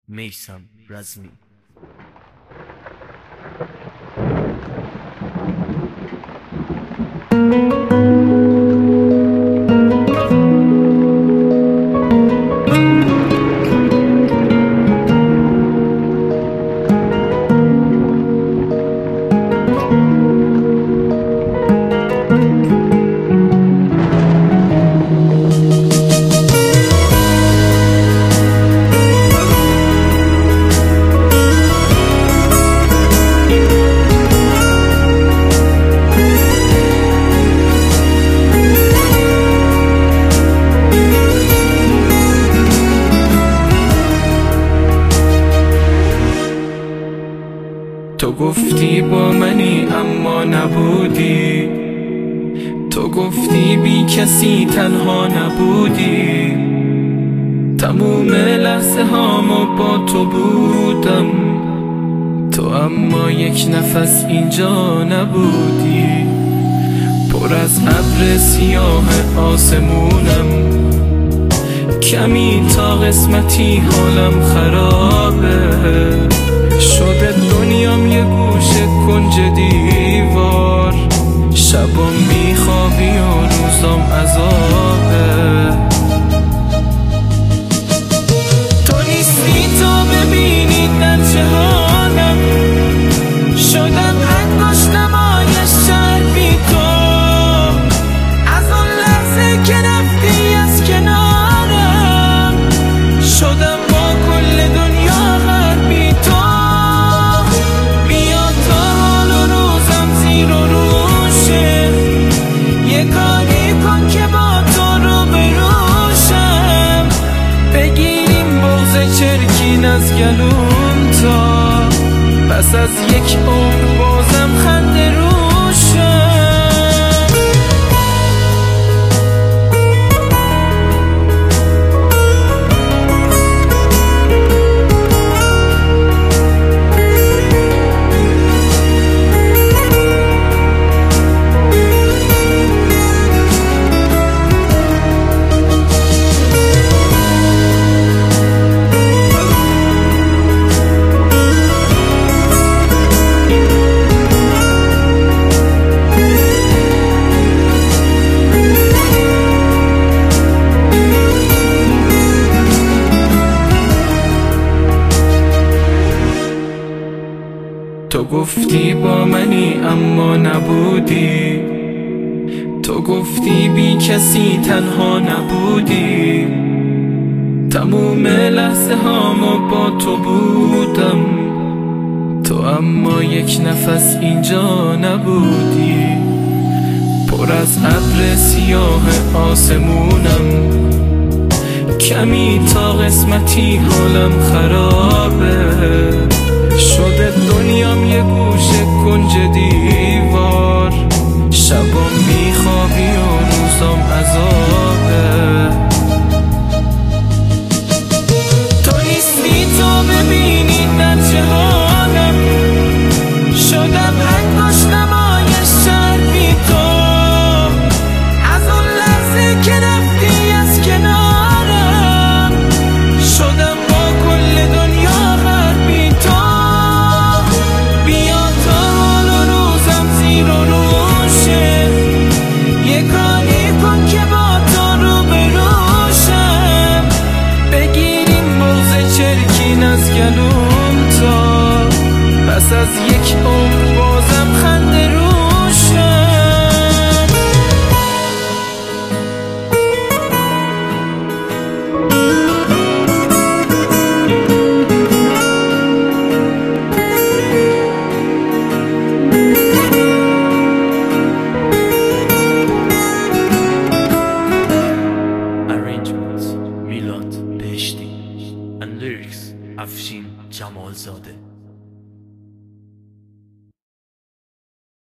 میثم رزمی. تو گفتی با منی اما نبودی، تو گفتی بی کسی تنها نبودی. تموم لحظه هامو با تو بودم، تو اما یک نفس اینجا نبودی. پر از ابر سیاه آسمونم، کمی تا قسمتی حالم خرابه. شده دنیام یه گوشه کنج دیوار، شبام میخوابی و روزام عذابه. تو نیستی تا ببینی در چه حالم، شدم انگشتمای شهر بی تو. از اون لحظه که رفتی از کنارم، شدم با کل دنیا غرق بی تو. چرکین از گلوم تا پس از یک عمر بازم خنده روشم. تو گفتی با منی اما نبودی، تو گفتی بی کسی تنها نبودی. تموم لحظه هامو با تو بودم، تو اما یک نفس اینجا نبودی. پر از ابر سیاه آسمونم، کمی تا قسمتی حالم خرابه. شده دنیام یه گوشه کنج دیوار، شبام میخوابی و روزام عذابه. تو نیستی تا ببینی در چه حالم، شدم انگشتمای شهر بی تو. از اون لحظه که رفتی از کنارم، شدم با کل دنیا غرق بی تو. از گلوم تا پس از یک عمر بازم خنده روشم. Arrangements میلاد بهشتی and lyrics افشین جمالزاده.